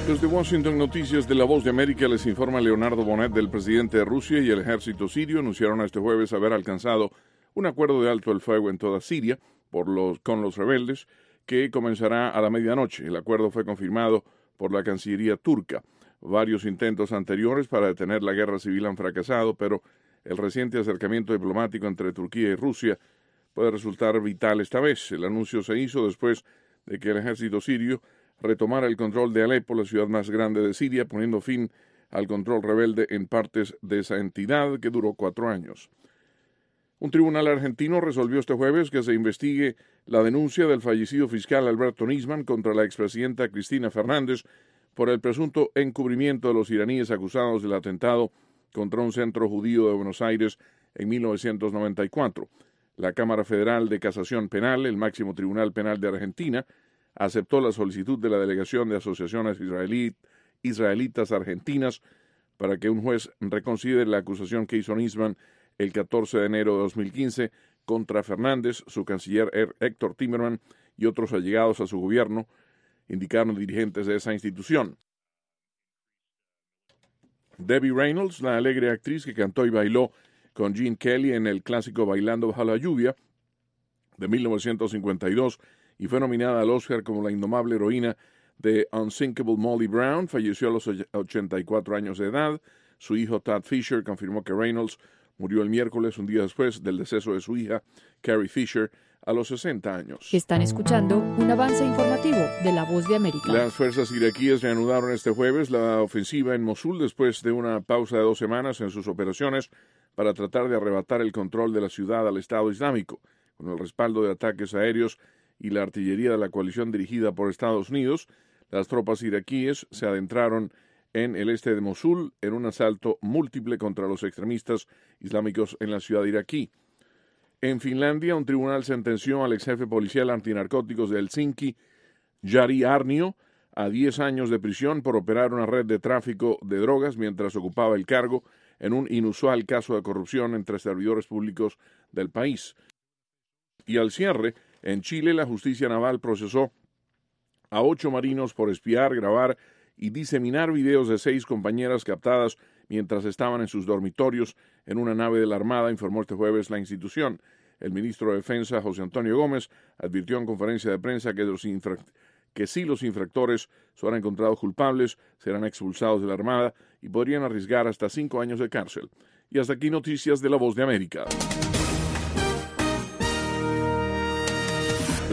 Desde Washington, Noticias de La Voz de América, les informa Leonardo Bonet. Del presidente de Rusia y el ejército sirio anunciaron este jueves haber alcanzado un acuerdo de alto el fuego en toda Siria con los rebeldes, que comenzará a la medianoche. El acuerdo fue confirmado por la Cancillería turca. Varios intentos anteriores para detener la guerra civil han fracasado, pero el reciente acercamiento diplomático entre Turquía y Rusia puede resultar vital esta vez. El anuncio se hizo después de que el ejército sirio retomara el control de Alepo, la ciudad más grande de Siria, poniendo fin al control rebelde en partes de esa entidad que duró 4 años. Un tribunal argentino resolvió este jueves que se investigue la denuncia del fallecido fiscal Alberto Nisman contra la expresidenta Cristina Fernández por el presunto encubrimiento de los iraníes acusados del atentado contra un centro judío de Buenos Aires en 1994. La Cámara Federal de Casación Penal, el máximo tribunal penal de Argentina, aceptó la solicitud de la Delegación de Asociaciones Israelitas Argentinas para que un juez reconsidere la acusación que hizo Nisman el 14 de enero de 2015 contra Fernández, su canciller Héctor Timerman y otros allegados a su gobierno, indicaron dirigentes de esa institución. Debbie Reynolds, la alegre actriz que cantó y bailó con Gene Kelly en el clásico Bailando bajo la lluvia de 1952, y fue nominada al Oscar como la indomable heroína de Unsinkable Molly Brown, falleció a los 84 años de edad. Su hijo Todd Fisher confirmó que Reynolds murió el miércoles, un día después del deceso de su hija, Carrie Fisher, a los 60 años. Están escuchando un avance informativo de La Voz de América. Las fuerzas iraquíes reanudaron este jueves la ofensiva en Mosul después de una pausa de 2 semanas en sus operaciones para tratar de arrebatar el control de la ciudad al Estado Islámico, con el respaldo de ataques aéreos y la artillería de la coalición dirigida por Estados Unidos. Las tropas iraquíes se adentraron en el este de Mosul en un asalto múltiple contra los extremistas islámicos en la ciudad iraquí. En Finlandia, un tribunal sentenció al ex jefe policial antinarcóticos de Helsinki, Jari Arnio, a 10 años de prisión por operar una red de tráfico de drogas mientras ocupaba el cargo en un inusual caso de corrupción entre servidores públicos del país. Y al cierre, en Chile, la justicia naval procesó a 8 marinos por espiar, grabar y diseminar videos de 6 compañeras captadas mientras estaban en sus dormitorios en una nave de la Armada, informó este jueves la institución. El ministro de Defensa, José Antonio Gómez, advirtió en conferencia de prensa que si los infractores son encontrados culpables, serán expulsados de la Armada y podrían arriesgar hasta 5 años de cárcel. Y hasta aquí, Noticias de La Voz de América.